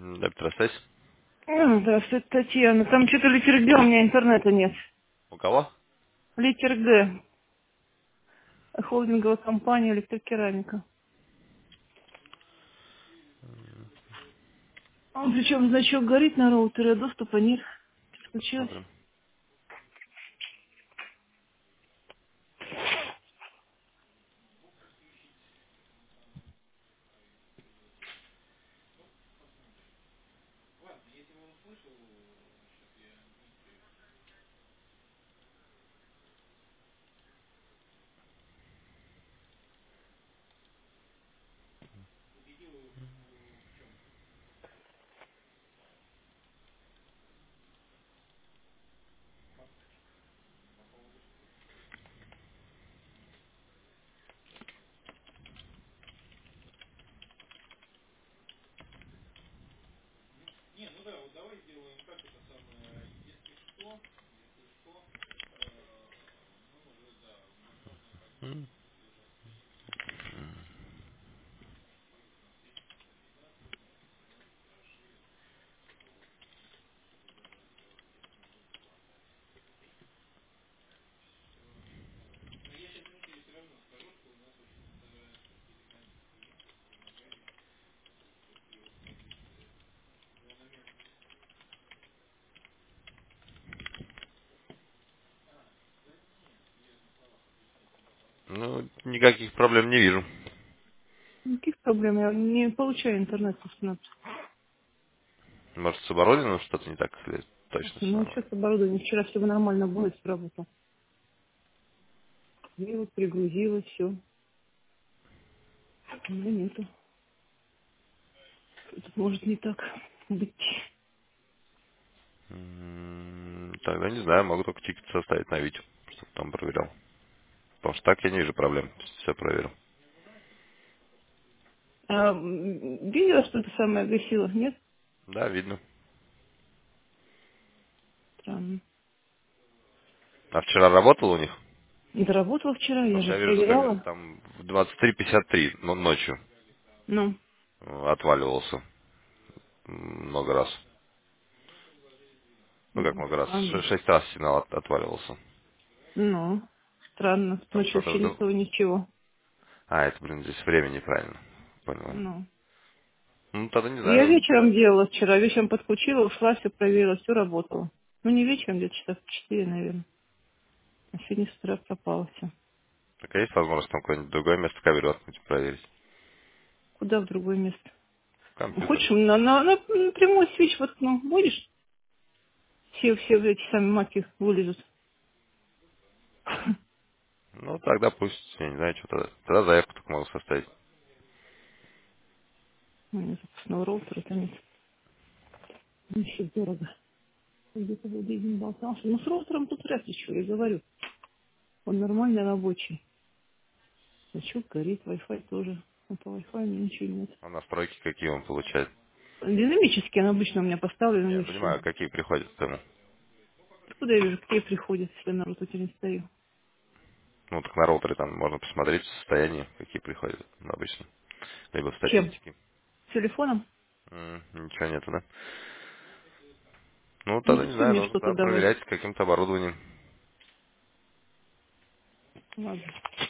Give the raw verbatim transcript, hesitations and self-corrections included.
Да, Петросась. А, здравствуйте, Татьяна. Там что-то литер Г, у меня интернета нет. У кого? Литер Г. Холдинговая компания электрокерамика. А причем значок горит на роутере, а доступа нет. Подключилась. Смотрим. М, Ну, никаких проблем не вижу. Никаких проблем, я не получаю интернет просто. Может, с оборудованием что-то не так, или точно все Ну, что нормально? с оборудованием? Вчера все нормально было, все работало. Я вот пригрузила все. У меня нету. Это может не так быть. М, Тогда не знаю, могу только тикет составить на Витю, чтобы там проверял. Потому что так я не вижу проблем. Все проверил. А, м, видела, что это самое гасило? Нет? Да, видно. Странно. А вчера работал у них? Доработала вчера, я Потому же что я вижу, что проверяла. там в двадцать три пятьдесят три, но ночью Ну, э, отваливался м, много раз. Ну как ну, много раз? Ш- странно. Шесть раз сигнал от- отваливался. Ну, странно. Там Ночью что-то вообще ни вдруг... слова, ничего. А, это, блин, здесь время неправильно. Понял. Ну. Ну, тогда не Я знаю. вечером делала вчера, вечером подключила, ушла, все проверила, все работало. Ну, не вечером, где-то часа в четыре, наверное. А сегодня с утра пропало все. Так а есть возможность там какое-нибудь другое место кабель воткнуть и проверить? Куда в другое место? В компьютер. Хочешь, на, на, на, на прямой свич воткну? Будешь? Все, все эти самые маки вылезут. Ну, тогда пусть, я не знаю, что тогда. Тогда заявку только могу составить. У меня запасного роутера-то нет. Ну, еще дорого. Где-то вот один болтался. Ну, с роутером тут вряд ли что, я говорю. Он нормальный рабочий. Значок горит, Wi-Fi тоже. А по Wi-Fi у меня ничего нет. А настройки какие он получает? Динамический, он обычно у меня поставлен, Я и все. понимаю, какие приходят к тому. Откуда я вижу, какие приходят, если я на роутере не стою? Ну, так на роутере там можно посмотреть состояние, какие приходят обычно. Либо в Чем? статистике. Телефоном? М, Ничего нету, да? Ну, Ну, тогда не засунь знаю, мне нужно что-то тогда давай. проверять с каким-то оборудованием. Ладно.